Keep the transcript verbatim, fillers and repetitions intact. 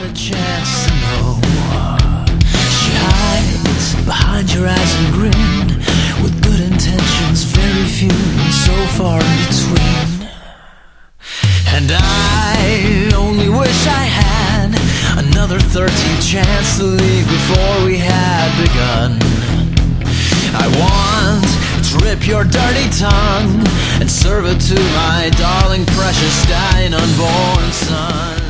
a chance to know. She hides behind your eyes and grin, with good intentions, very few and so far in between. And I only wish I had another thirteenth chance to leave before we had begun. I want to rip your dirty tongue and serve it to my darling, precious, dying, unborn son.